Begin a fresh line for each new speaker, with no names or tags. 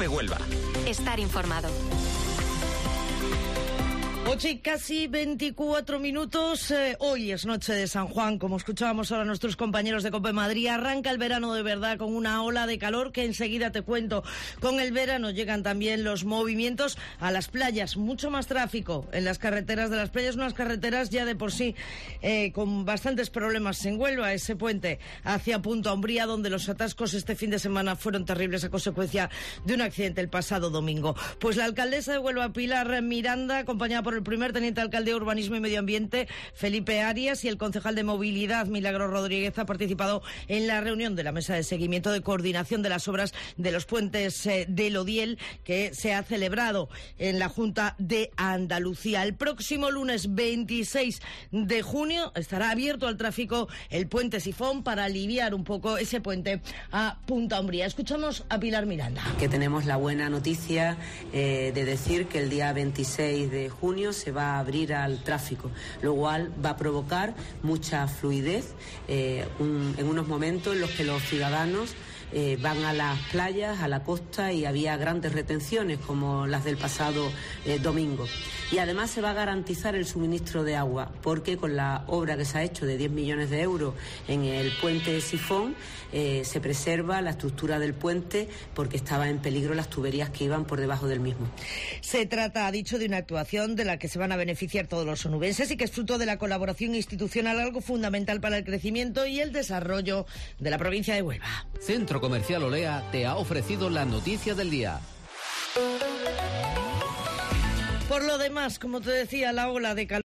Cope Huelva.
Estar informado.
8 y casi 24 minutos. Hoy es noche de San Juan, como escuchábamos ahora nuestros compañeros de Cope Madrid. Arranca el verano de verdad con una ola de calor que enseguida te cuento. Con el verano llegan también los movimientos a las playas, mucho más tráfico en las carreteras de las playas, unas carreteras ya de por sí con bastantes problemas en Huelva. Ese puente hacia Punta Umbría, donde los atascos este fin de semana fueron terribles a consecuencia de un accidente el pasado domingo. Pues la alcaldesa de Huelva, Pilar Miranda, acompañada por el primer teniente alcalde de Urbanismo y Medio Ambiente, Felipe Arias, y el concejal de Movilidad, Milagros Rodríguez, ha participado en la reunión de la mesa de seguimiento de coordinación de las obras de los puentes del Odiel, que se ha celebrado en la Junta de Andalucía. El próximo lunes 26 de junio estará abierto al tráfico el puente Sifón para aliviar un poco ese puente a Punta Umbría. Escuchamos a Pilar Miranda.
Que tenemos la buena noticia de decir que el día 26 de junio se va a abrir al tráfico, lo cual va a provocar mucha fluidez en unos momentos en los que los ciudadanos van a las playas, a la costa, y había grandes retenciones como las del pasado domingo. Y además se va a garantizar el suministro de agua, porque con la obra que se ha hecho de 10 millones de euros en el puente Sifón, se preserva la estructura del puente porque estaba en peligro las tuberías que iban por debajo del mismo.
Se trata, ha dicho, de una actuación de la que se van a beneficiar todos los onubenses y que es fruto de la colaboración institucional, algo fundamental para el crecimiento y el desarrollo de la provincia de Huelva.
Centro Comercial Olea te ha ofrecido la noticia del día.
Por lo demás, como te decía, la ola de calor